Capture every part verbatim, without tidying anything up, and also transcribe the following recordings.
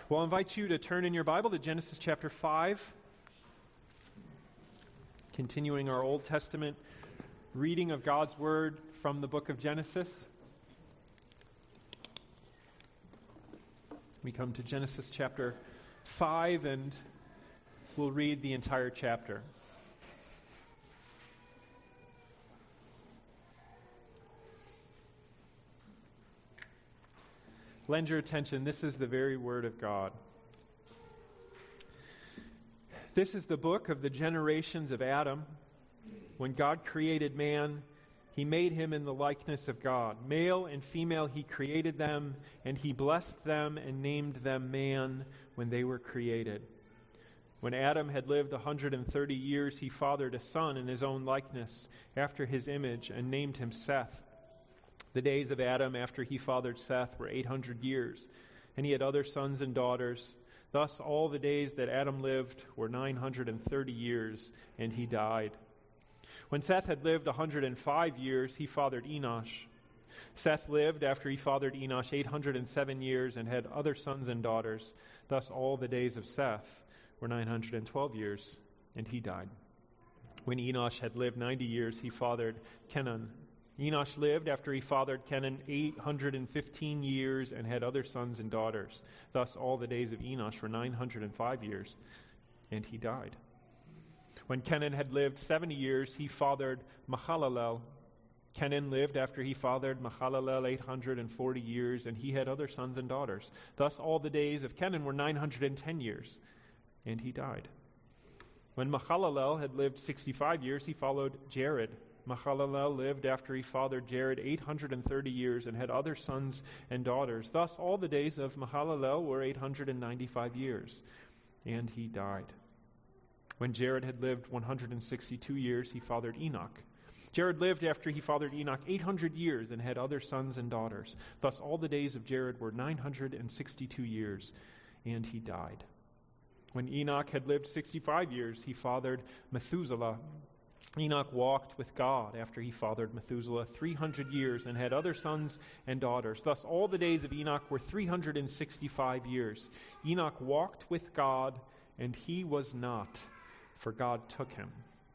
Well, I invite you to turn in your Bible to Genesis chapter five, continuing our Old Testament reading of God's Word from the book of Genesis. We come to Genesis chapter five, and we'll read the entire chapter. Lend your attention. This is the very word of God. This is the book of the generations of Adam. When God created man, he made him in the likeness of God. Male and female he created them, and he blessed them and named them man when they were created. When Adam had lived one hundred thirty years, he fathered a son in his own likeness, after his image, and named him Seth. The days of Adam after he fathered Seth were eight hundred years, and he had other sons and daughters. Thus all the days that Adam lived were nine hundred thirty years, and he died. When Seth had lived one hundred five years, he fathered Enosh. Seth lived after he fathered Enosh eight hundred seven years, and had other sons and daughters. Thus all the days of Seth were nine hundred twelve years, and he died. When Enosh had lived ninety years, he fathered Kenan. Enosh lived after he fathered Kenan eight hundred fifteen years, and had other sons and daughters. Thus all the days of Enosh were nine hundred five years, and he died. When Kenan had lived seventy years, he fathered Mahalalel. Kenan lived after he fathered Mahalalel eight hundred forty years, and he had other sons and daughters. Thus all the days of Kenan were nine hundred ten years, and he died. When Mahalalel had lived sixty-five years, he followed Jared. Mahalalel lived after he fathered Jared eight hundred thirty years, and had other sons and daughters. Thus all the days of Mahalalel were eight hundred ninety-five years, and he died. When Jared had lived one hundred sixty-two years, he fathered Enoch. Jared lived after he fathered Enoch eight hundred years, and had other sons and daughters. Thus all the days of Jared were nine hundred sixty-two years, and he died. When Enoch had lived sixty-five years, he fathered Methuselah. Enoch walked with God after he fathered Methuselah three hundred years, and had other sons and daughters. Thus all the days of Enoch were three hundred sixty-five years. Enoch walked with God, and he was not, for God took him.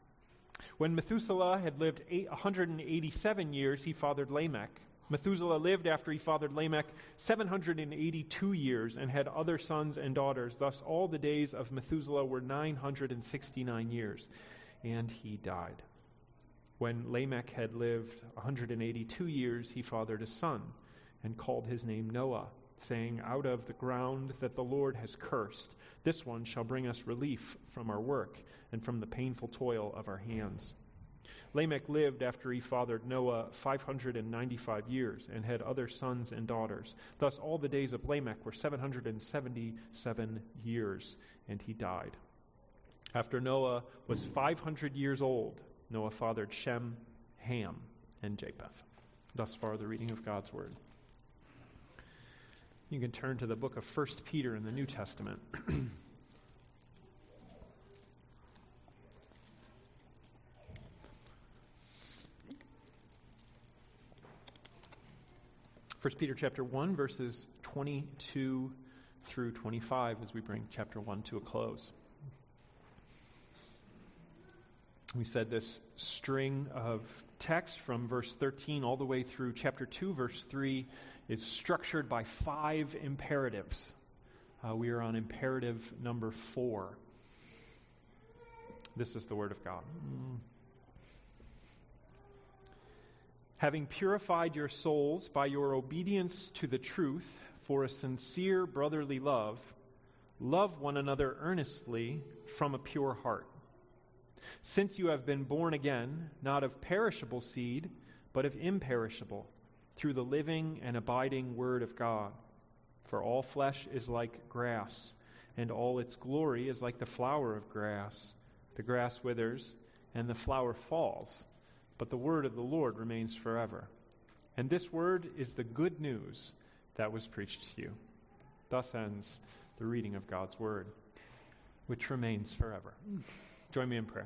When Methuselah had lived one hundred eighty-seven years, he fathered Lamech. Methuselah lived after he fathered Lamech seven hundred eighty-two years, and had other sons and daughters. Thus all the days of Methuselah were nine hundred sixty-nine years, and he died. When Lamech had lived one hundred eighty-two years, he fathered a son, and called his name Noah, saying, "Out of the ground that the Lord has cursed, this one shall bring us relief from our work, and from the painful toil of our hands." Lamech lived after he fathered Noah five hundred ninety-five years, and had other sons and daughters. Thus all the days of Lamech were seven hundred seventy-seven years, and he died. After Noah was five hundred years old, Noah fathered Shem, Ham, and Japheth. Thus far the reading of God's Word. You can turn to the book of First Peter in the New Testament. First Peter chapter one, verses twenty-two through twenty-five, as we bring chapter one to a close. We said this string of text from verse thirteen all the way through chapter two, verse three, is structured by five imperatives. Uh, we are on imperative number four. This is the word of God. Mm. Having purified your souls by your obedience to the truth for a sincere brotherly love, love one another earnestly from a pure heart. Since you have been born again, not of perishable seed, but of imperishable, through the living and abiding Word of God. For all flesh is like grass, and all its glory is like the flower of grass. The grass withers, and the flower falls, but the word of the Lord remains forever. And this word is the good news that was preached to you. Thus ends the reading of God's Word, which remains forever. Join me in prayer.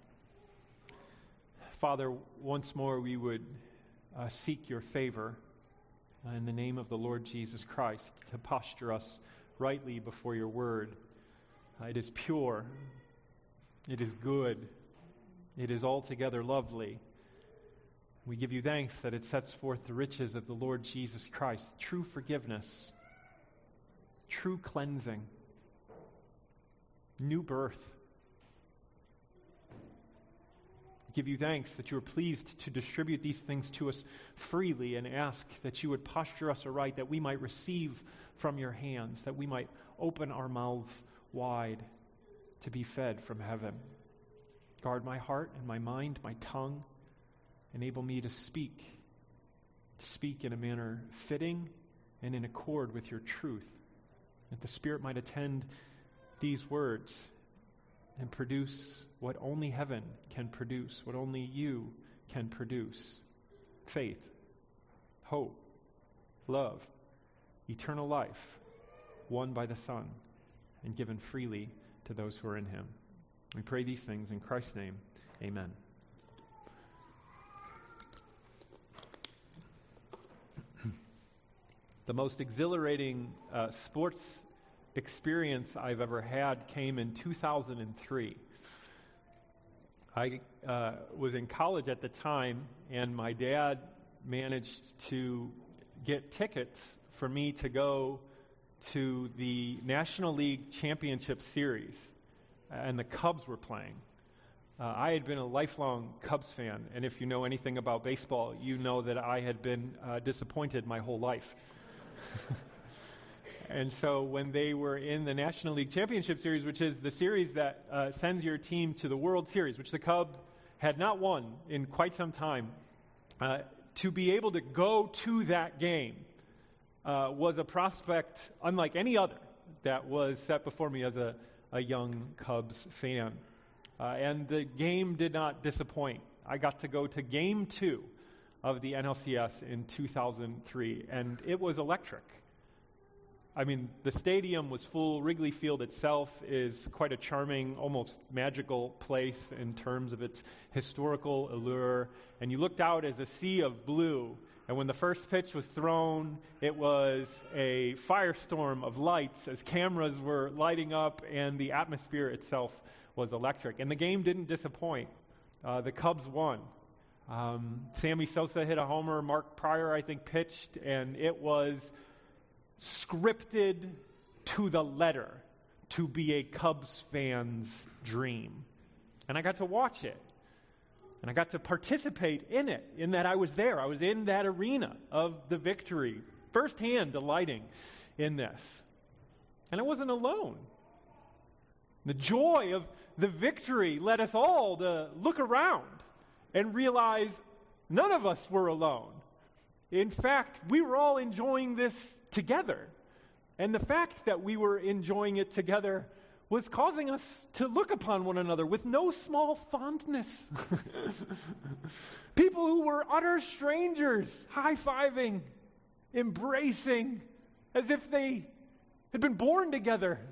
Father, once more we would uh, seek your favor uh, in the name of the Lord Jesus Christ, to posture us rightly before your word. Uh, it is pure. It is good. It is altogether lovely. We give you thanks that it sets forth the riches of the Lord Jesus Christ, true forgiveness, true cleansing, new birth. We give you thanks that you are pleased to distribute these things to us freely, and ask that you would posture us aright, that we might receive from your hands, that we might open our mouths wide to be fed from heaven. Guard my heart and my mind, my tongue. Enable me to speak, to speak in a manner fitting and in accord with your truth, that the Spirit might attend these words and produce what only heaven can produce, what only you can produce: faith, hope, love, eternal life, won by the Son and given freely to those who are in him. We pray these things in Christ's name. Amen. The most exhilarating uh, sports experience I've ever had came in two thousand three. I uh, was in college at the time, and my dad managed to get tickets for me to go to the National League Championship Series, and the Cubs were playing. Uh, I had been a lifelong Cubs fan, and if you know anything about baseball, you know that I had been uh, disappointed my whole life. And so when they were in the National League Championship Series, which is the series that uh, sends your team to the World Series, which the Cubs had not won in quite some time, uh, to be able to go to that game uh, was a prospect unlike any other that was set before me as a, a young Cubs fan. Uh, and the game did not disappoint. I got to go to game two of the N L C S in two thousand three, and it was electric. I mean, the stadium was full. Wrigley Field itself is quite a charming, almost magical place in terms of its historical allure. And you looked out as a sea of blue, and when the first pitch was thrown, it was a firestorm of lights as cameras were lighting up, and the atmosphere itself was electric. And the game didn't disappoint. Uh, the Cubs won. Um, Sammy Sosa hit a homer. Mark Pryor, I think, pitched, and it was scripted to the letter to be a Cubs fan's dream. And I got to watch it. And I got to participate in it, in that I was there. I was in that arena of the victory, firsthand delighting in this. And I wasn't alone. The joy of the victory led us all to look around and realize none of us were alone. In fact, we were all enjoying this together. And the fact that we were enjoying it together was causing us to look upon one another with no small fondness. People who were utter strangers, high-fiving, embracing, as if they had been born together,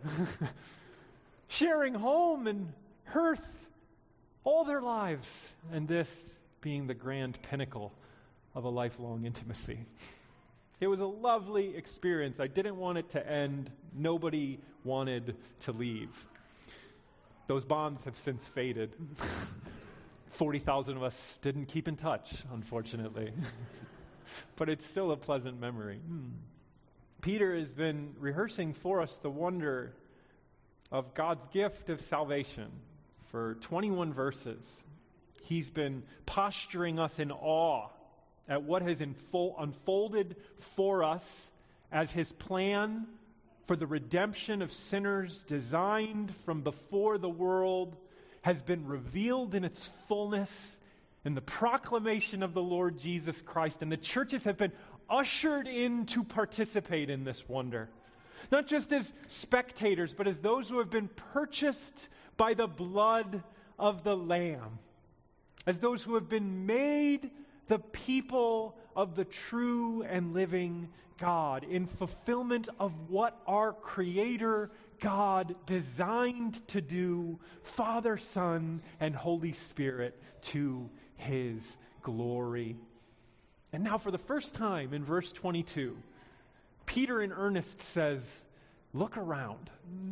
sharing home and hearth all their lives, and this being the grand pinnacle of a lifelong intimacy. It was a lovely experience. I didn't want it to end. Nobody wanted to leave. Those bonds have since faded. forty thousand of us didn't keep in touch, unfortunately. But it's still a pleasant memory. Hmm. Peter has been rehearsing for us the wonder of God's gift of salvation for twenty-one verses. He's been posturing us in awe at what has info- unfolded for us as his plan for the redemption of sinners, designed from before the world, has been revealed in its fullness in the proclamation of the Lord Jesus Christ. And the churches have been ushered in to participate in this wonder. Not just as spectators, but as those who have been purchased by the blood of the Lamb. As those who have been made the people of the true and living God, in fulfillment of what our Creator God designed to do, Father, Son, and Holy Spirit, to his glory. And now for the first time in verse twenty-two, Peter in earnest says, look around.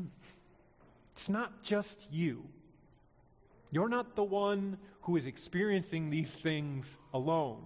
It's not just you. You're not the one who is experiencing these things alone.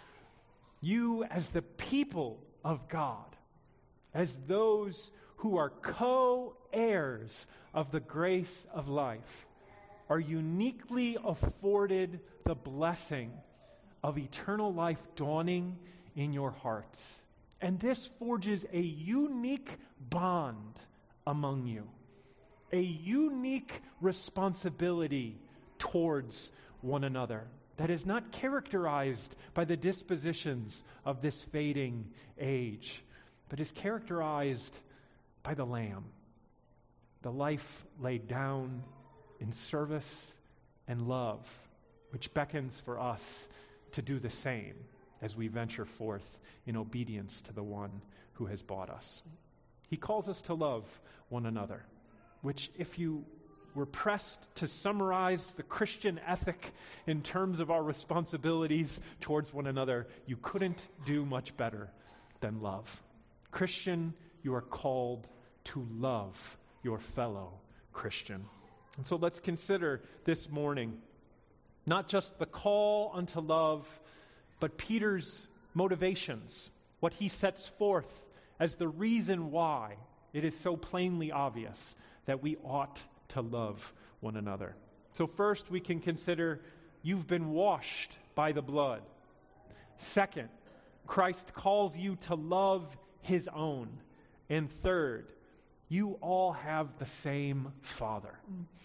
You, as the people of God, as those who are co-heirs of the grace of life, are uniquely afforded the blessing of eternal life dawning in your hearts. And this forges a unique bond among you, a unique responsibility towards one another that is not characterized by the dispositions of this fading age, but is characterized by the Lamb, the life laid down in service and love, which beckons for us to do the same as we venture forth in obedience to the one who has bought us. He calls us to love one another, which, if you were pressed to summarize the Christian ethic in terms of our responsibilities towards one another, you couldn't do much better than love. Christian, you are called to love your fellow Christian. And so let's consider this morning not just the call unto love, but Peter's motivations, what he sets forth as the reason why it is so plainly obvious that we ought to love one another. So first, we can consider you've been washed by the blood. Second, Christ calls you to love his own. And third, you all have the same Father.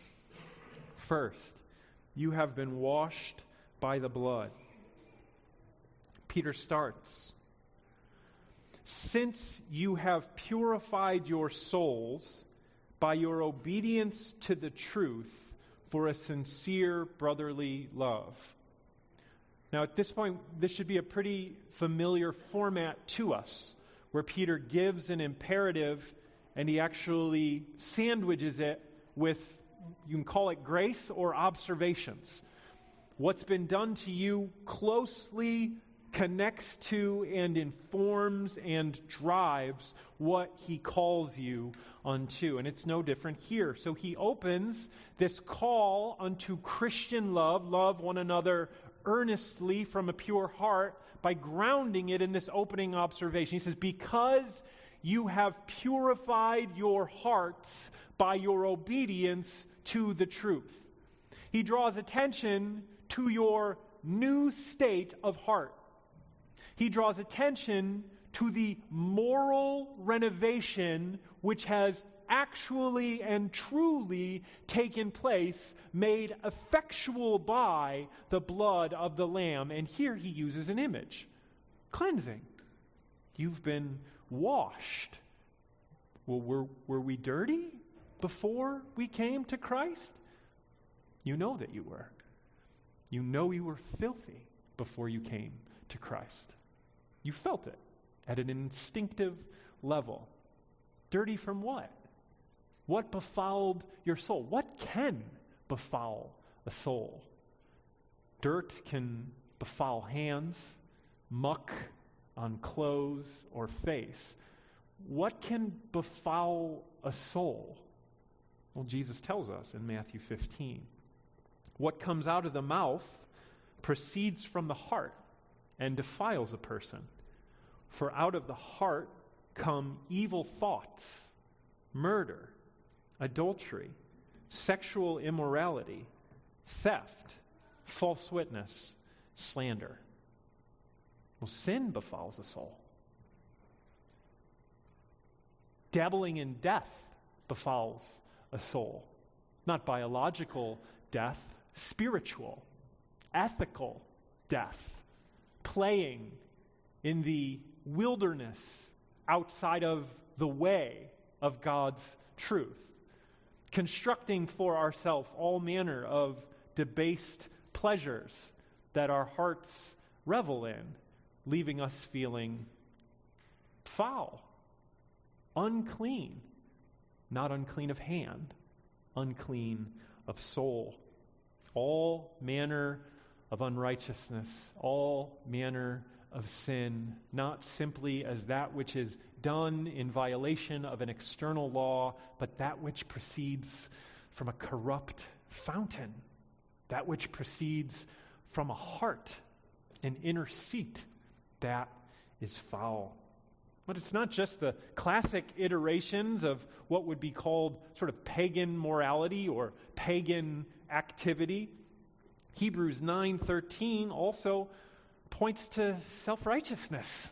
First, you have been washed by the blood. Peter starts, since you have purified your souls by your obedience to the truth for a sincere brotherly love. Now, at this point, this should be a pretty familiar format to us, where Peter gives an imperative and he actually sandwiches it with, you can call it grace or observations. What's been done to you closely connects to and informs and drives what he calls you unto. And it's no different here. So he opens this call unto Christian love, love one another earnestly from a pure heart, by grounding it in this opening observation. He says, because you have purified your hearts by your obedience to the truth. He draws attention to your new state of heart. He draws attention to the moral renovation which has actually and truly taken place, made effectual by the blood of the Lamb. And here he uses an image. Cleansing. You've been washed. Well, were, were we dirty before we came to Christ? You know that you were. You know you were filthy before you came to Christ. You felt it at an instinctive level. Dirty from what? What befouled your soul? What can befoul a soul? Dirt can befoul hands, muck on clothes or face. What can befoul a soul? Well, Jesus tells us in Matthew fifteen. What comes out of the mouth proceeds from the heart and defiles a person. For out of the heart come evil thoughts, murder, adultery, sexual immorality, theft, false witness, slander. Well, sin befalls a soul. Dabbling in death befalls a soul. Not biological death, spiritual, ethical death. Playing in the wilderness outside of the way of God's truth. Constructing for ourselves all manner of debased pleasures that our hearts revel in, leaving us feeling foul, unclean, not unclean of hand, unclean of soul. All manner of unrighteousness, all manner of sin, not simply as that which is done in violation of an external law, but that which proceeds from a corrupt fountain, that which proceeds from a heart, an inner seat, that is foul. But it's not just the classic iterations of what would be called sort of pagan morality or pagan activity. Hebrews nine thirteen also points to self-righteousness,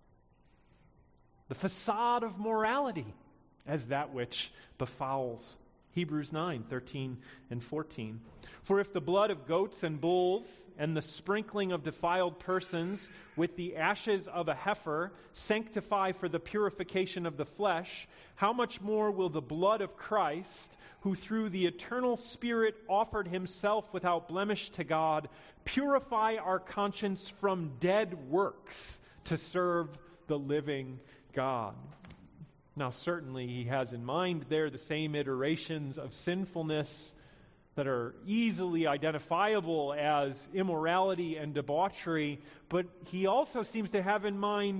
the facade of morality as that which befouls. Hebrews nine thirteen and fourteen. For if the blood of goats and bulls and the sprinkling of defiled persons with the ashes of a heifer sanctify for the purification of the flesh, how much more will the blood of Christ, who through the eternal Spirit offered himself without blemish to God, purify our conscience from dead works to serve the living God? Now, certainly he has in mind there the same iterations of sinfulness that are easily identifiable as immorality and debauchery, but he also seems to have in mind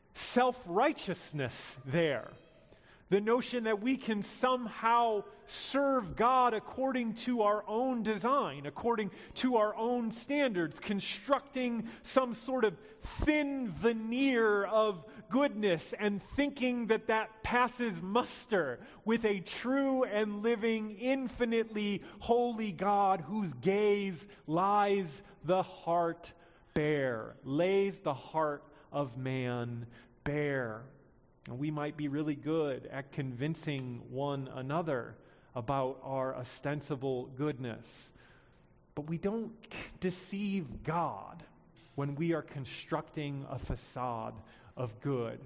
self-righteousness there. The notion that we can somehow serve God according to our own design, according to our own standards, constructing some sort of thin veneer of goodness and thinking that that passes muster with a true and living, infinitely holy God whose gaze lies the heart bare, lays the heart of man bare. And we might be really good at convincing one another about our ostensible goodness. But we don't deceive God when we are constructing a facade of good.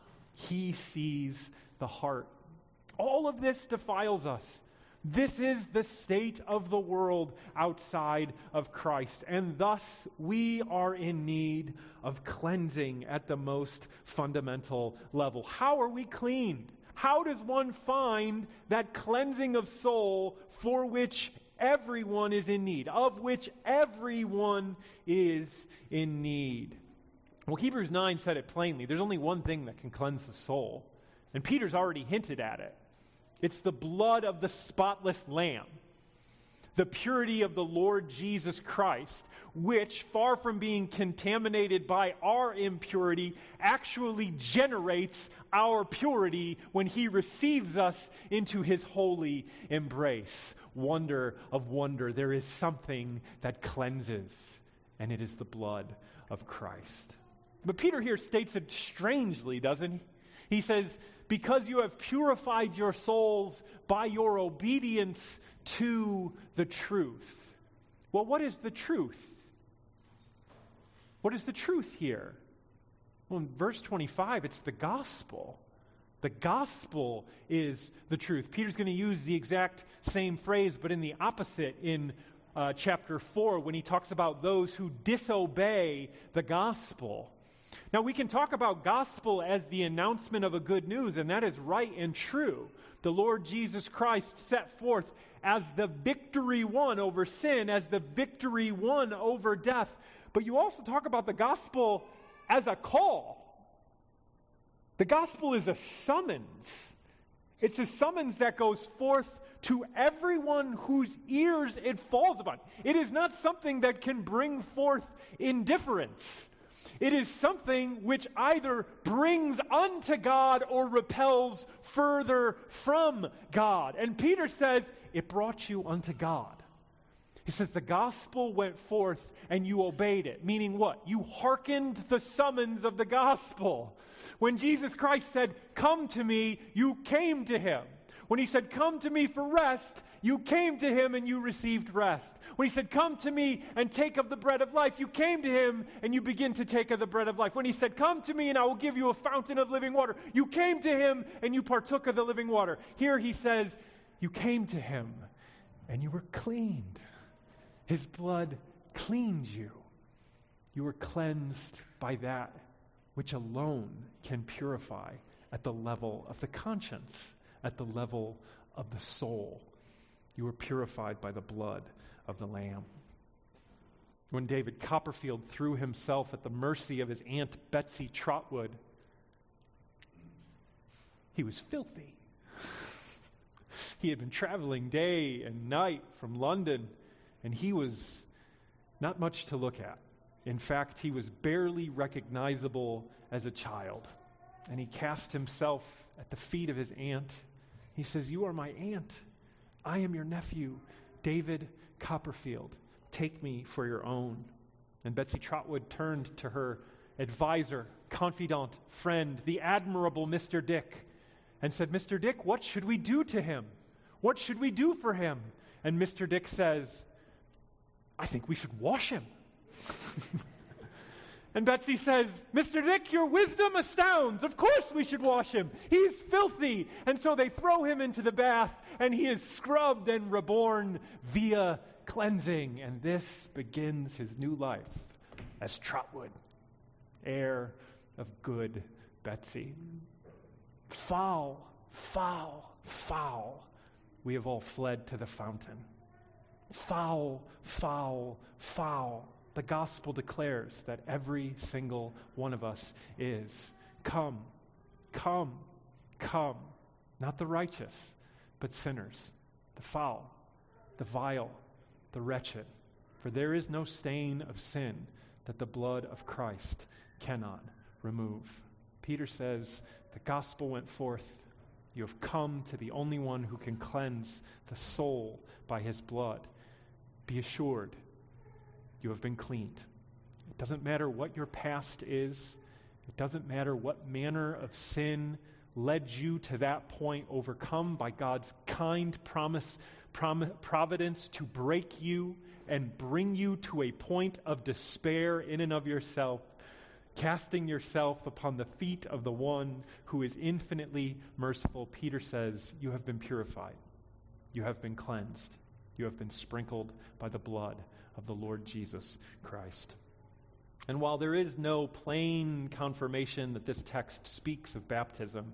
He sees the heart. All of this defiles us. This is the state of the world outside of Christ, and thus we are in need of cleansing at the most fundamental level. How are we cleaned? How does one find that cleansing of soul for which everyone is in need, of which everyone is in need? Well, Hebrews nine said it plainly. There's only one thing that can cleanse the soul, and Peter's already hinted at it. It's the blood of the spotless Lamb, the purity of the Lord Jesus Christ, which, far from being contaminated by our impurity, actually generates our purity when he receives us into his holy embrace. Wonder of wonder, there is something that cleanses, and it is the blood of Christ. But Peter here states it strangely, doesn't he? He says, because you have purified your souls by your obedience to the truth. Well, what is the truth? What is the truth here? Well, in verse twenty-five, it's the gospel. The gospel is the truth. Peter's going to use the exact same phrase, but in the opposite in uh, chapter four, when he talks about those who disobey the gospel. Now, we can talk about gospel as the announcement of a good news, and that is right and true. The Lord Jesus Christ set forth as the victory won over sin, as the victory won over death. But you also talk about the gospel as a call. The gospel is a summons. It's a summons that goes forth to everyone whose ears it falls upon. It is not something that can bring forth indifference. It is something which either brings unto God or repels further from God. And Peter says, it brought you unto God. He says the gospel went forth and you obeyed it. Meaning what? You hearkened the summons of the gospel. When Jesus Christ said, come to me, you came to him. When he said, come to me for rest, you came to him and you received rest. When he said, come to me and take of the bread of life, you came to him and you begin to take of the bread of life. When he said, come to me and I will give you a fountain of living water, you came to him and you partook of the living water. Here he says, you came to him and you were cleaned. His blood cleaned you. You were cleansed by that which alone can purify at the level of the conscience, at the level of the soul. You were purified by the blood of the Lamb. when David Copperfield threw himself at the mercy of his Aunt Betsy Trotwood, he was filthy. He had been traveling day and night from London, and he was not much to look at. In fact, he was barely recognizable as a child. And he cast himself at the feet of his aunt. He says, "You are my aunt. I am your nephew, David Copperfield. Take me for your own." And Betsy Trotwood turned to her advisor, confidant, friend, the admirable Mister Dick, and said, "Mister Dick, what should we do to him? What should we do for him?" And Mister Dick says, "I think we should wash him." And Betsy says, "Mister Dick, your wisdom astounds. Of course we should wash him. He's filthy." And so they throw him into the bath, and he is scrubbed and reborn via cleansing. And this begins his new life as Trotwood, heir of good Betsy. Foul, foul, foul. We have all fled to the fountain. Foul, foul, foul. The gospel declares that every single one of us is. Come, come, come. Not the righteous, but sinners. The foul, the vile, the wretched. For there is no stain of sin that the blood of Christ cannot remove. Peter says, the gospel went forth. You have come to the only one who can cleanse the soul by his blood. Be assured, you have been cleaned. It doesn't matter what your past is. It doesn't matter what manner of sin led you to that point, overcome by God's kind promise, prom- providence to break you and bring you to a point of despair in and of yourself, casting yourself upon the feet of the one who is infinitely merciful. Peter says, you have been purified. You have been cleansed. You have been sprinkled by the blood of the Lord Jesus Christ. And while there is no plain confirmation that this text speaks of baptism,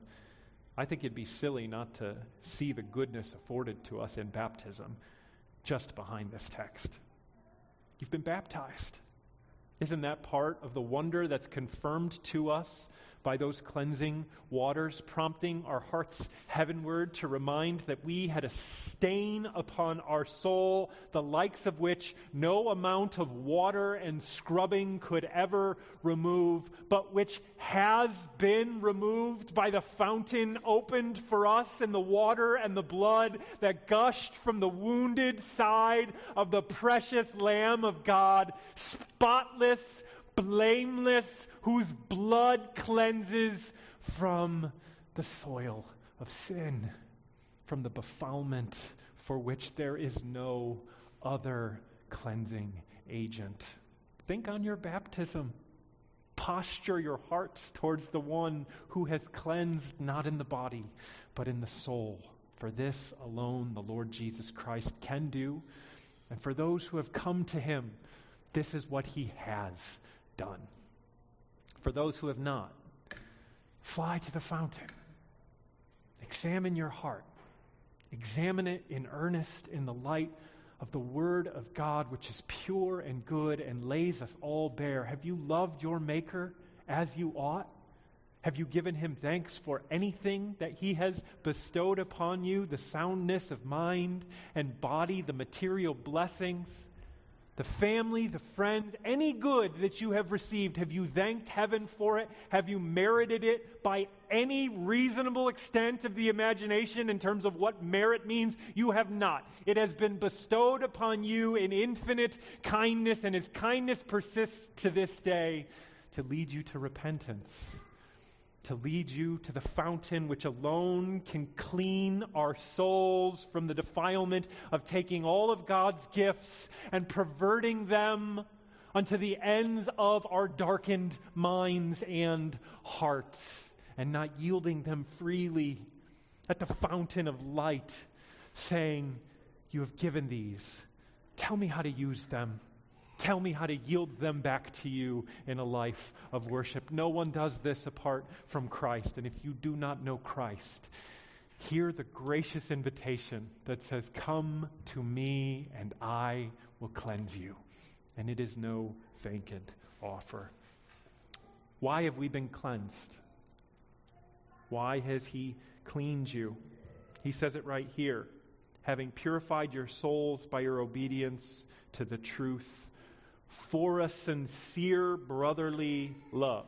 I think it'd be silly not to see the goodness afforded to us in baptism just behind this text. You've been baptized. Isn't that part of the wonder that's confirmed to us by those cleansing waters, prompting our hearts heavenward to remind that we had a stain upon our soul, the likes of which no amount of water and scrubbing could ever remove, but which has been removed by the fountain opened for us in the water and the blood that gushed from the wounded side of the precious Lamb of God, spotless, blameless, whose blood cleanses from the soil of sin, from the befoulment for which there is no other cleansing agent. Think on your baptism. Posture your hearts towards the one who has cleansed not in the body, but in the soul. For this alone the Lord Jesus Christ can do. And for those who have come to him, this is what he has done. For those who have not, fly to the fountain. Examine your heart. Examine it in earnest in the light of the Word of God, which is pure and good and lays us all bare. Have you loved your Maker as you ought? Have you given him thanks for anything that he has bestowed upon you, the soundness of mind and body, the material blessings, the family, the friends, any good that you have received? Have you thanked heaven for it? Have you merited it by any reasonable extent of the imagination in terms of what merit means? You have not. It has been bestowed upon you in infinite kindness, and his kindness persists to this day to lead you to repentance, to lead you to the fountain which alone can clean our souls from the defilement of taking all of God's gifts and perverting them unto the ends of our darkened minds and hearts, and not yielding them freely at the fountain of light, saying, you have given these. Tell me how to use them. Tell me how to yield them back to you in a life of worship. No one does this apart from Christ. And if you do not know Christ, hear the gracious invitation that says, come to me and I will cleanse you. and it is no vacant offer. Why have we been cleansed? Why has he cleaned you? He says it right here. Having purified your souls by your obedience to the truth for a sincere brotherly love.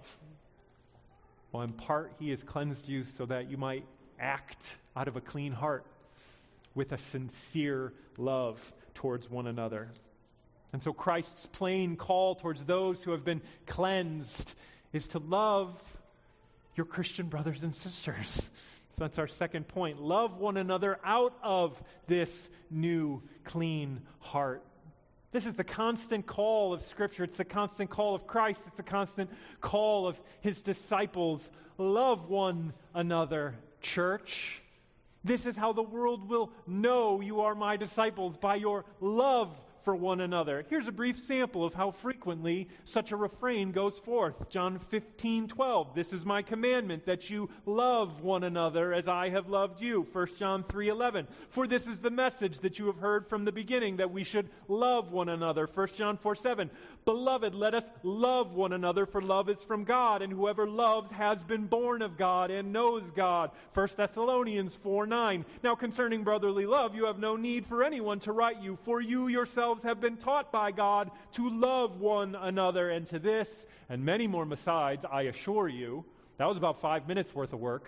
Well, in part, he has cleansed you so that you might act out of a clean heart with a sincere love towards one another. And so Christ's plain call towards those who have been cleansed is to love your Christian brothers and sisters. So that's our second point. Love one another out of this new, clean heart. This is the constant call of Scripture. It's the constant call of Christ. It's the constant call of his disciples. Love one another, church. This is how the world will know you are my disciples, by your love for one another. Here's a brief sample of how frequently such a refrain goes forth. John fifteen twelve. This is my commandment, that you love one another as I have loved you. First John three eleven. For this is the message that you have heard from the beginning, that we should love one another. First John four seven. Beloved, let us love one another, for love is from God, and whoever loves has been born of God and knows God. First Thessalonians four nine. Now concerning brotherly love, you have no need for anyone to write you, for you yourselves have been taught by God to love one another, and to this and many more besides, I assure you. That was about five minutes worth of work.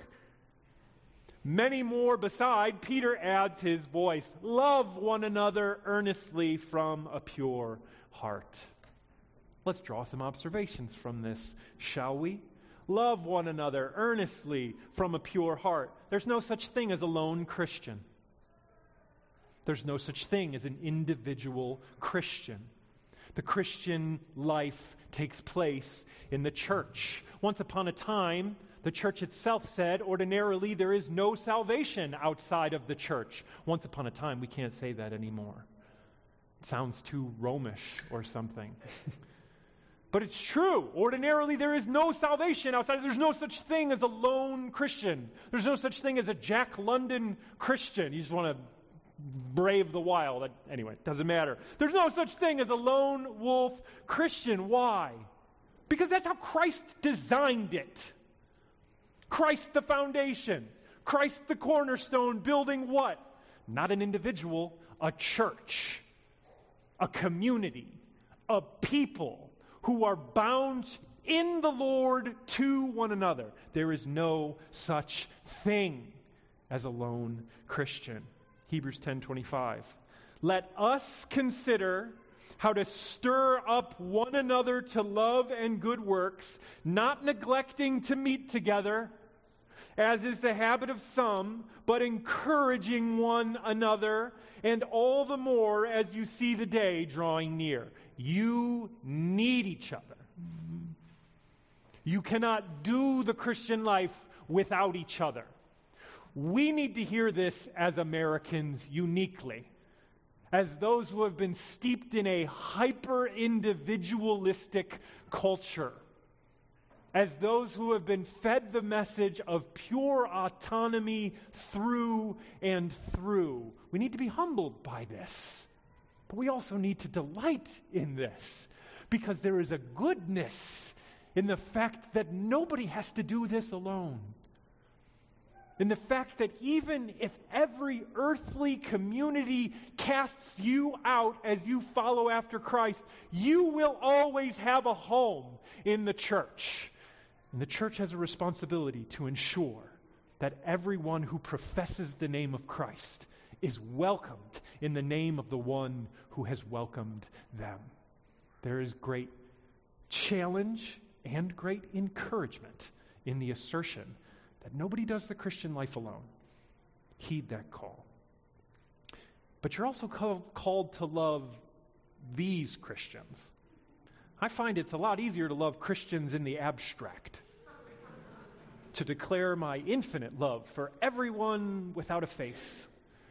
Many more beside, Peter adds his voice. Love one another earnestly from a pure heart. Let's draw some observations from this, shall we? Love one another earnestly from a pure heart. There's no such thing as a lone Christian. There's no such thing as an individual Christian. The Christian life takes place in the church. Once upon a time, the church itself said, ordinarily, there is no salvation outside of the church. Once upon a time, we can't say that anymore. It sounds too Romish or something. But it's true. Ordinarily, there is no salvation outside. There's no such thing as a lone Christian. There's no such thing as a Jack London Christian. You just want to brave the wild. Anyway, it doesn't matter. There's no such thing as a lone wolf Christian. Why? Because that's how Christ designed it. Christ the foundation. Christ the cornerstone, building what? Not an individual, a church, a community, a people who are bound in the Lord to one another. There is no such thing as a lone Christian. Hebrews ten twenty-five. Let us consider how to stir up one another to love and good works, not neglecting to meet together, as is the habit of some, but encouraging one another, and all the more as you see the day drawing near. You need each other. You cannot do the Christian life without each other. We need to hear this as Americans uniquely, as those who have been steeped in a hyper-individualistic culture, as those who have been fed the message of pure autonomy through and through. We need to be humbled by this, but we also need to delight in this, because there is a goodness in the fact that nobody has to do this alone. In the fact that even if every earthly community casts you out as you follow after Christ, you will always have a home in the church. And the church has a responsibility to ensure that everyone who professes the name of Christ is welcomed in the name of the one who has welcomed them. There is great challenge and great encouragement in the assertion that nobody does the Christian life alone. Heed that call. But you're also called, called to love these Christians. I find it's a lot easier to love Christians in the abstract, to declare my infinite love for everyone without a face.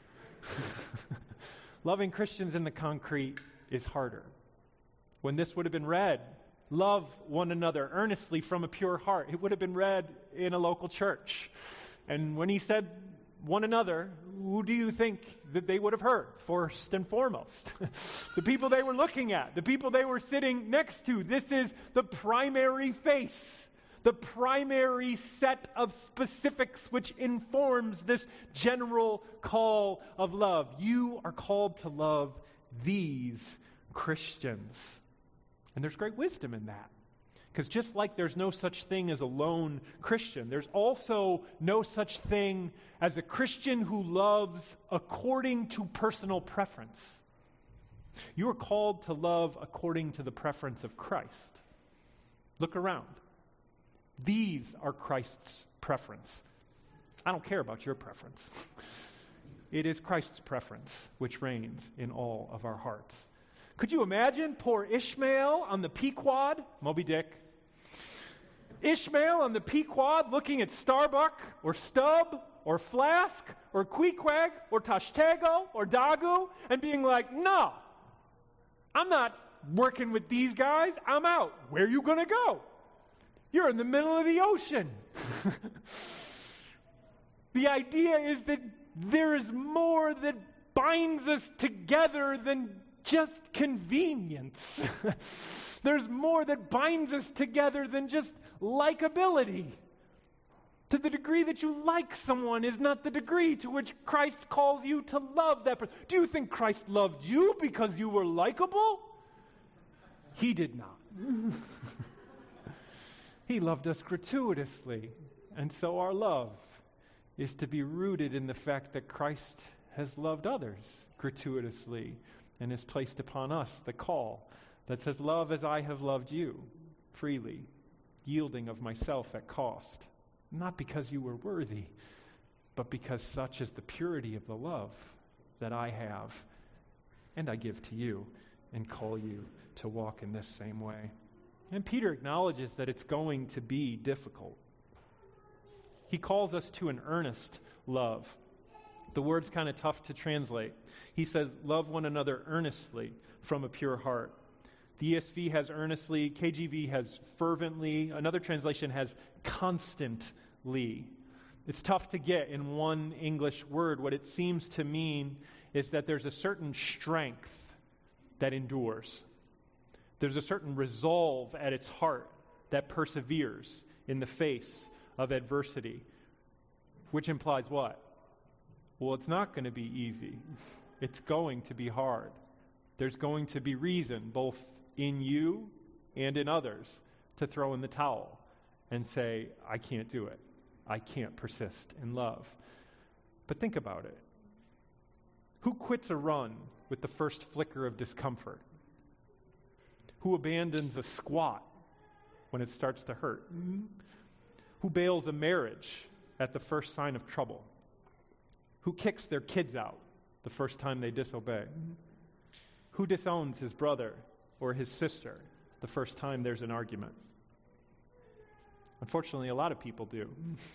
Loving Christians in the concrete is harder. When this would have been read, love one another earnestly from a pure heart, it would have been read in a local church. And when he said, one another, who do you think that they would have heard first and foremost? The people they were looking at, the people they were sitting next to. This is the primary face, the primary set of specifics which informs this general call of love. You are called to love these Christians. And there's great wisdom in that. Because just like there's no such thing as a lone Christian, there's also no such thing as a Christian who loves according to personal preference. You are called to love according to the preference of Christ. Look around. These are Christ's preference. I don't care about your preference. It is Christ's preference which reigns in all of our hearts. Could you imagine poor Ishmael on the Pequod, Moby Dick? Ishmael on the Pequod looking at Starbuck or Stubb or Flask or Queequeg or Tashtego or Dagu and being like, no, I'm not working with these guys. I'm out. Where are you going to go? You're in the middle of the ocean. The idea is that there is more that binds us together than just convenience. There's more that binds us together than just likability. To the degree that you like someone is not the degree to which Christ calls you to love that person. Do you think Christ loved you because you were likable? He did not. He loved us gratuitously. And so our love is to be rooted in the fact that Christ has loved others gratuitously and has placed upon us the call that says, love as I have loved you, freely, yielding of myself at cost. Not because you were worthy, but because such is the purity of the love that I have and I give to you and call you to walk in this same way. And Peter acknowledges that it's going to be difficult. He calls us to an earnest love. The word's kind of tough to translate. He says, love one another earnestly from a pure heart. The E S V has earnestly, K J V has fervently, another translation has constantly. It's tough to get in one English word. What it seems to mean is that there's a certain strength that endures. There's a certain resolve at its heart that perseveres in the face of adversity, which implies what? Well, it's not going to be easy. It's going to be hard. There's going to be reason, both in you and in others, to throw in the towel and say, I can't do it. I can't persist in love. But think about it. Who quits a run with the first flicker of discomfort? Who abandons a squat when it starts to hurt? Who bails a marriage at the first sign of trouble? Who kicks their kids out the first time they disobey? Who disowns his brother or his sister the first time there's an argument? Unfortunately, a lot of people do.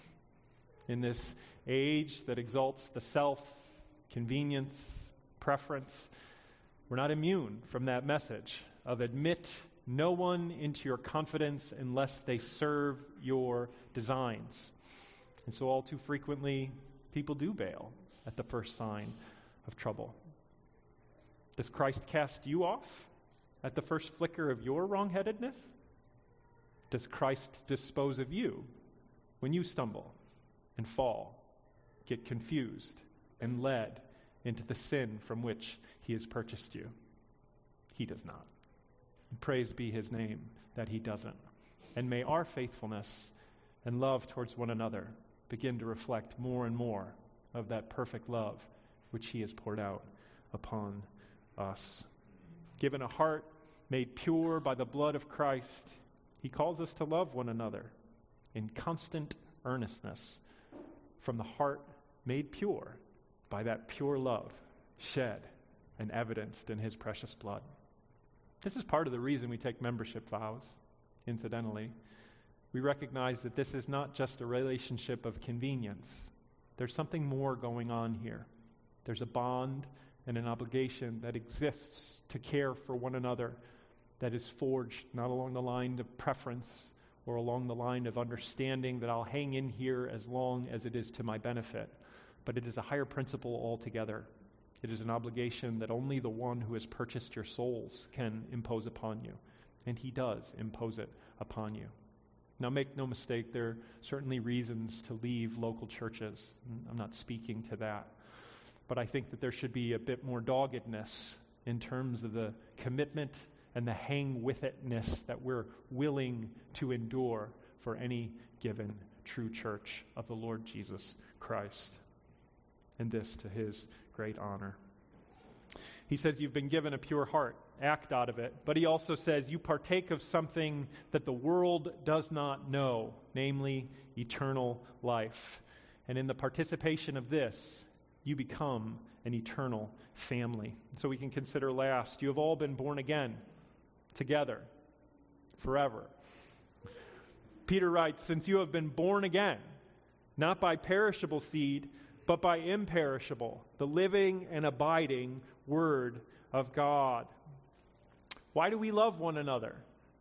In this age that exalts the self, convenience, preference, we're not immune from that message of admit no one into your confidence unless they serve your designs. And so all too frequently, people do bail at the first sign of trouble. Does Christ cast you off at the first flicker of your wrongheadedness? Does Christ dispose of you when you stumble and fall, get confused, and led into the sin from which he has purchased you? He does not. And praise be his name that he doesn't. And may our faithfulness and love towards one another begin to reflect more and more of that perfect love which he has poured out upon us. Given a heart made pure by the blood of Christ, he calls us to love one another in constant earnestness from the heart made pure by that pure love shed and evidenced in his precious blood. This is part of the reason we take membership vows, incidentally. We recognize that this is not just a relationship of convenience. There's something more going on here. There's a bond and an obligation that exists to care for one another that is forged not along the line of preference or along the line of understanding that I'll hang in here as long as it is to my benefit, but it is a higher principle altogether. It is an obligation that only the one who has purchased your souls can impose upon you, and he does impose it upon you. Now, make no mistake, there are certainly reasons to leave local churches. I'm not speaking to that. But I think that there should be a bit more doggedness in terms of the commitment and the hang-with-itness that we're willing to endure for any given true church of the Lord Jesus Christ. And this to his great honor. He says you've been given a pure heart. Act out of it. But he also says you partake of something that the world does not know, namely eternal life. And in the participation of this, you become an eternal family. So we can consider last, you have all been born again, together, forever. Peter writes, since you have been born again, not by perishable seed, but by imperishable, the living and abiding Word of God. Why do we love one another?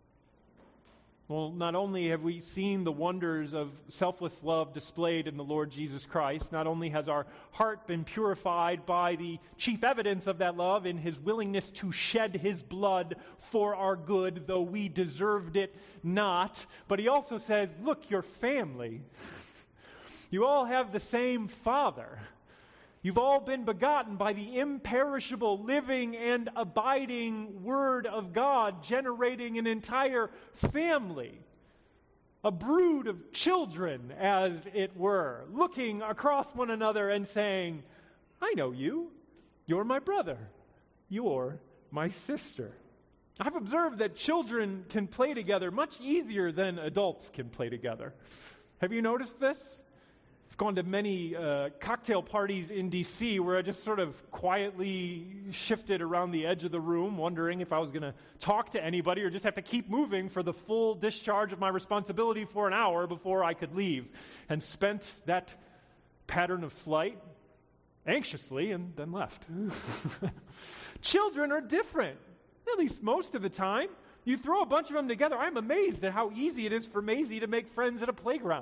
Well, not only have we seen the wonders of selfless love displayed in the Lord Jesus Christ, not only has our heart been purified by the chief evidence of that love in his willingness to shed his blood for our good, though we deserved it not, but he also says, look, your family. You all have the same Father. You've all been begotten by the imperishable, living, and abiding Word of God, generating an entire family, a brood of children, as it were, looking across one another and saying, I know you. You're my brother. You're my sister. I've observed that children can play together much easier than adults can play together. Have you noticed this? I've gone to many uh, cocktail parties in D C where I just sort of quietly shifted around the edge of the room, wondering if I was going to talk to anybody or just have to keep moving for the full discharge of my responsibility for an hour before I could leave, and spent that pattern of flight anxiously and then left. Children are different, at least most of the time. You throw a bunch of them together. I'm amazed at how easy it is for Maisie to make friends at a playground.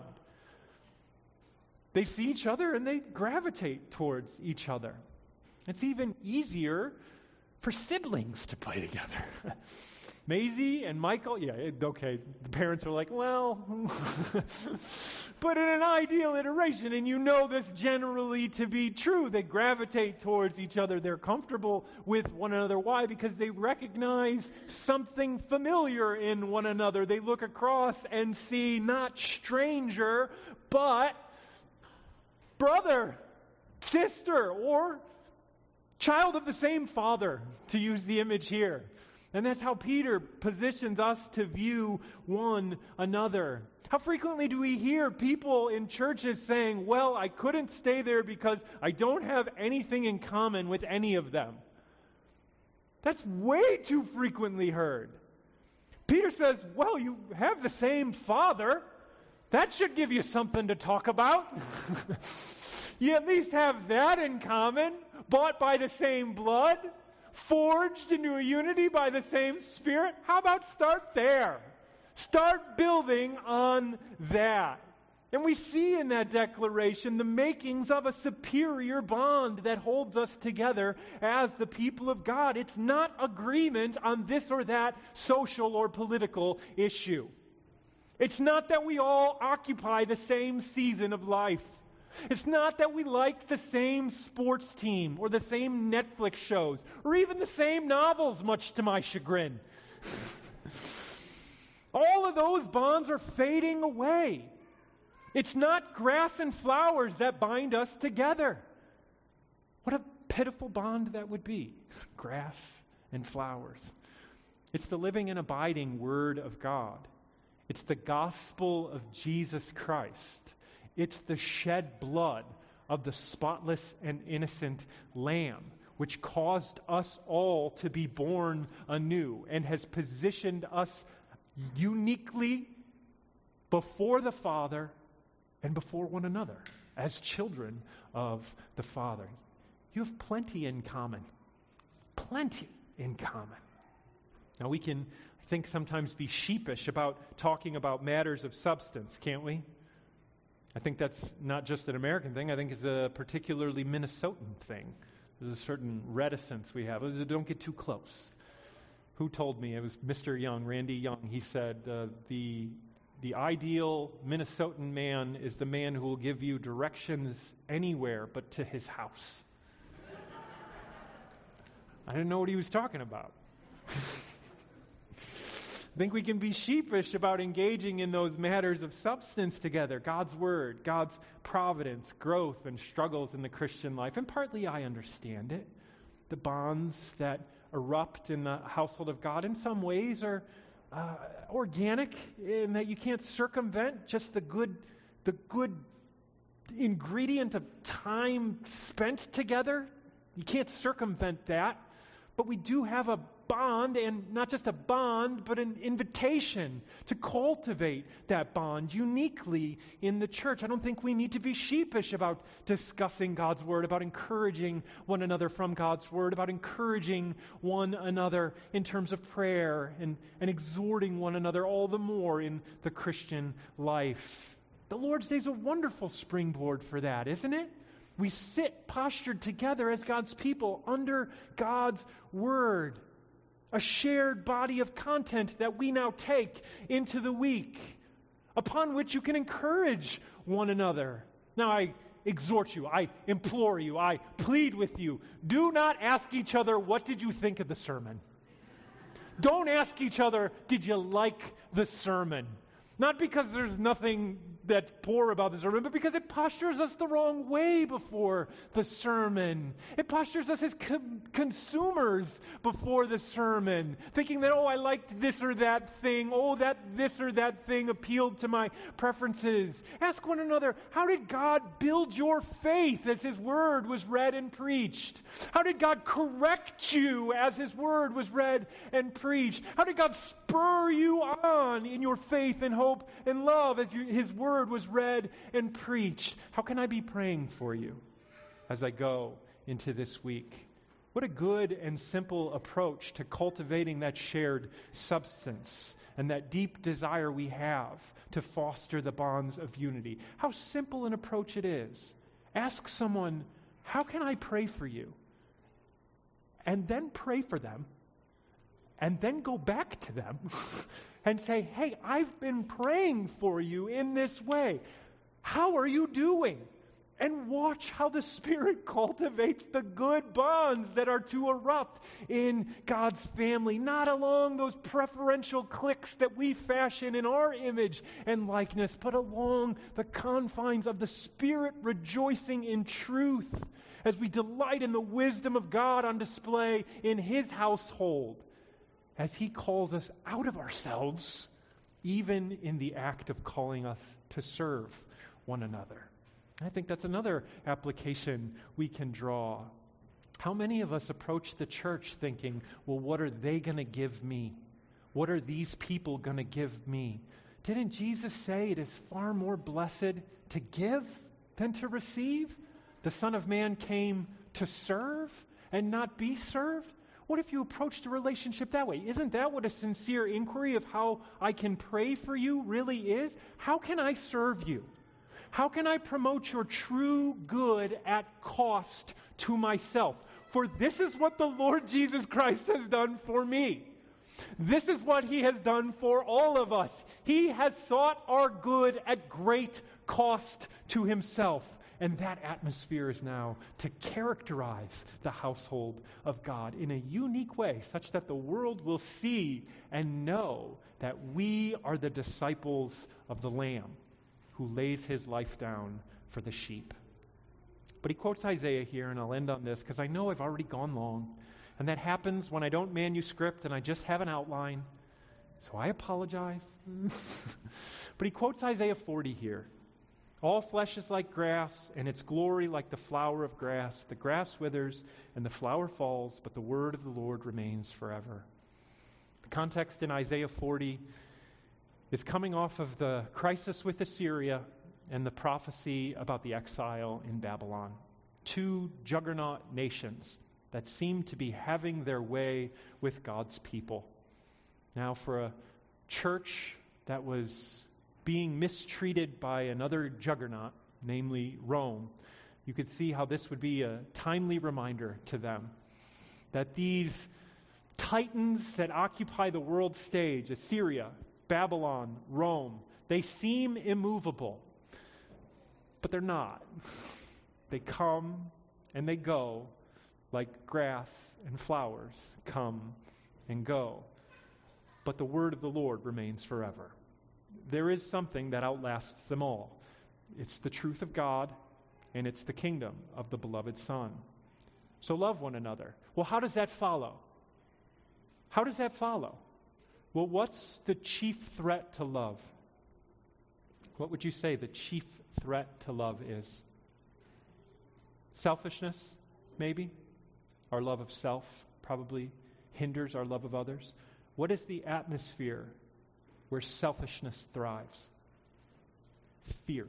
They see each other and they gravitate towards each other. It's even easier for siblings to play together. Maisie and Michael, yeah, okay, the parents are like, well, but in an ideal iteration, and you know this generally to be true, they gravitate towards each other. They're comfortable with one another. Why? Because they recognize something familiar in one another. They look across and see not stranger, but brother, sister, or child of the same father, to use the image here. And that's how Peter positions us to view one another. How frequently do we hear people in churches saying, well, I couldn't stay there because I don't have anything in common with any of them? That's way too frequently heard. Peter says, well, you have the same father. That should give you something to talk about. You at least have that in common, bought by the same blood, forged into a unity by the same Spirit. How about start there? Start building on that. And we see in that declaration the makings of a superior bond that holds us together as the people of God. It's not agreement on this or that social or political issue. It's not that we all occupy the same season of life. It's not that we like the same sports team or the same Netflix shows or even the same novels, much to my chagrin. All of those bonds are fading away. It's not grass and flowers that bind us together. What a pitiful bond that would be. Grass and flowers. It's the living and abiding Word of God. It's the gospel of Jesus Christ. It's the shed blood of the spotless and innocent Lamb, which caused us all to be born anew and has positioned us uniquely before the Father and before one another as children of the Father. You have plenty in common. Plenty in common. Now we can, I think, sometimes be sheepish about talking about matters of substance, can't we? I think that's not just an American thing. I think it's a particularly Minnesotan thing. There's a certain reticence we have. Don't get too close. Who told me? It was Mister Young, Randy Young. He said, uh, the, the ideal Minnesotan man is the man who will give you directions anywhere but to his house. I didn't know what he was talking about. I think we can be sheepish about engaging in those matters of substance together. God's Word, God's providence, growth, and struggles in the Christian life. And partly I understand it. The bonds that erupt in the household of God in some ways are uh, organic in that you can't circumvent just the good, the good ingredient of time spent together. You can't circumvent that. But we do have a bond, and not just a bond, but an invitation to cultivate that bond uniquely in the church. I don't think we need to be sheepish about discussing God's Word, about encouraging one another from God's Word, about encouraging one another in terms of prayer, and, and exhorting one another all the more in the Christian life. The Lord's Day is a wonderful springboard for that, isn't it? We sit postured together as God's people under God's Word. A shared body of content that we now take into the week, upon which you can encourage one another. Now I exhort you, I implore you, I plead with you, do not ask each other, what did you think of the sermon? Don't ask each other, did you like the sermon? Not because there's nothing that's poor about the sermon, but because it postures us the wrong way before the sermon. It postures us as co- consumers before the sermon, thinking that, oh, I liked this or that thing. Oh, that this or that thing appealed to my preferences. Ask one another, how did God build your faith as His Word was read and preached? How did God correct you as His Word was read and preached? How did God spur you on in your faith and hope and love as you, His Word was read and preached? How can I be praying for you as I go into this week? What a good and simple approach to cultivating that shared substance and that deep desire we have to foster the bonds of unity. How simple an approach it is. Ask someone, how can I pray for you? And then pray for them. And then go back to them and say, hey, I've been praying for you in this way. How are you doing? And watch how the Spirit cultivates the good bonds that are to erupt in God's family, not along those preferential cliques that we fashion in our image and likeness, but along the confines of the Spirit rejoicing in truth as we delight in the wisdom of God on display in His household, as He calls us out of ourselves, even in the act of calling us to serve one another. I think that's another application we can draw. How many of us approach the church thinking, well, what are they going to give me? What are these people going to give me? Didn't Jesus say it is far more blessed to give than to receive? The Son of Man came to serve and not be served. What if you approached a relationship that way? Isn't that what a sincere inquiry of how I can pray for you really is? How can I serve you? How can I promote your true good at cost to myself? For this is what the Lord Jesus Christ has done for me. This is what He has done for all of us. He has sought our good at great cost to Himself. And that atmosphere is now to characterize the household of God in a unique way, such that the world will see and know that we are the disciples of the Lamb who lays His life down for the sheep. But he quotes Isaiah here, and I'll end on this because I know I've already gone long. And that happens when I don't manuscript and I just have an outline. So I apologize. But he quotes Isaiah forty here. All flesh is like grass, and its glory like the flower of grass. The grass withers, and the flower falls, but the word of the Lord remains forever. The context in Isaiah forty is coming off of the crisis with Assyria and the prophecy about the exile in Babylon. Two juggernaut nations that seem to be having their way with God's people. Now, for a church that was being mistreated by another juggernaut, namely Rome, you could see how this would be a timely reminder to them that these titans that occupy the world stage, Assyria, Babylon, Rome, they seem immovable, but they're not. They come and they go like grass and flowers come and go. But the word of the Lord remains forever. There is something that outlasts them all. It's the truth of God, and it's the kingdom of the beloved Son. So love one another. Well, how does that follow? How does that follow? Well, what's the chief threat to love? What would you say the chief threat to love is? Selfishness, maybe? Our love of self probably hinders our love of others. What is the atmosphere where selfishness thrives? Fear.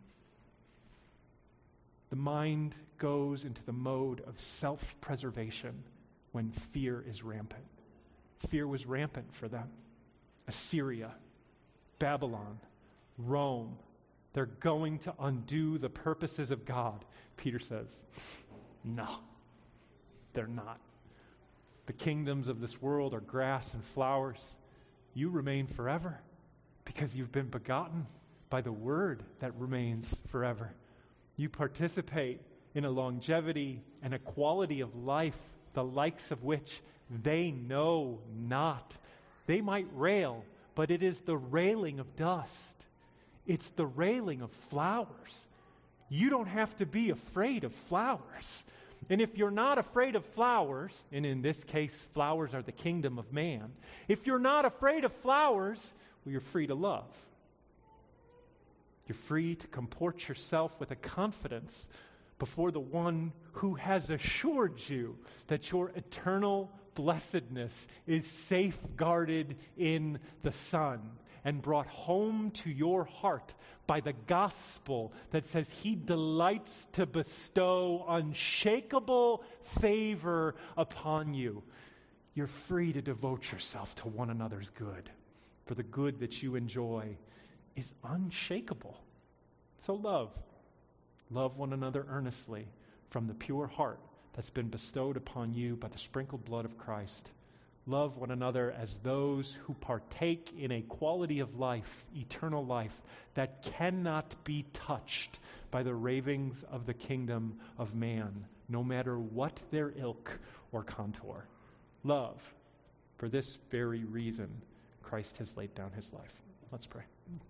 The mind goes into the mode of self-preservation when fear is rampant. Fear was rampant for them. Assyria, Babylon, Rome, they're going to undo the purposes of God. Peter says, no, they're not. The kingdoms of this world are grass and flowers. You remain forever because you've been begotten by the word that remains forever. You participate in a longevity and a quality of life, the likes of which they know not. They might rail, but it is the railing of dust. It's the railing of flowers. You don't have to be afraid of flowers. And if you're not afraid of flowers, and in this case, flowers are the kingdom of man, if you're not afraid of flowers, well, you're free to love. You're free to comport yourself with a confidence before the one who has assured you that your eternal blessedness is safeguarded in the Son and brought home to your heart by the gospel that says he delights to bestow unshakable favor upon you. You're free to devote yourself to one another's good, for the good that you enjoy is unshakable. So love. Love one another earnestly from the pure heart that's been bestowed upon you by the sprinkled blood of Christ. Love one another as those who partake in a quality of life, eternal life, that cannot be touched by the ravings of the kingdom of man, no matter what their ilk or contour. Love. For this very reason, Christ has laid down his life. Let's pray.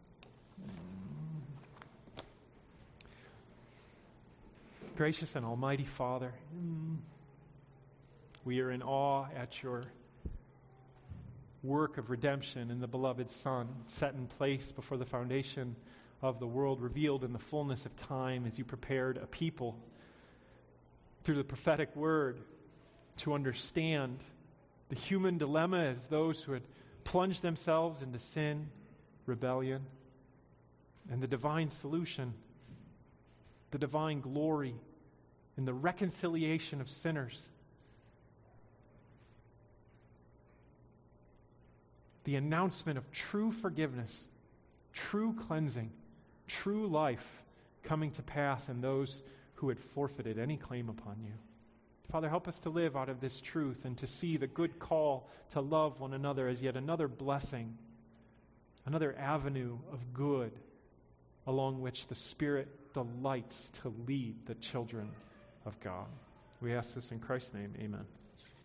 Gracious and almighty Father, we are in awe at your work of redemption in the beloved Son, set in place before the foundation of the world, revealed in the fullness of time as you prepared a people through the prophetic word to understand the human dilemma as those who had plunged themselves into sin, rebellion, and the divine solution, the divine glory, and the reconciliation of sinners. The announcement of true forgiveness, true cleansing, true life coming to pass in those who had forfeited any claim upon you. Father, help us to live out of this truth and to see the good call to love one another as yet another blessing, another avenue of good along which the Spirit delights to lead the children of God. We ask this in Christ's name, amen.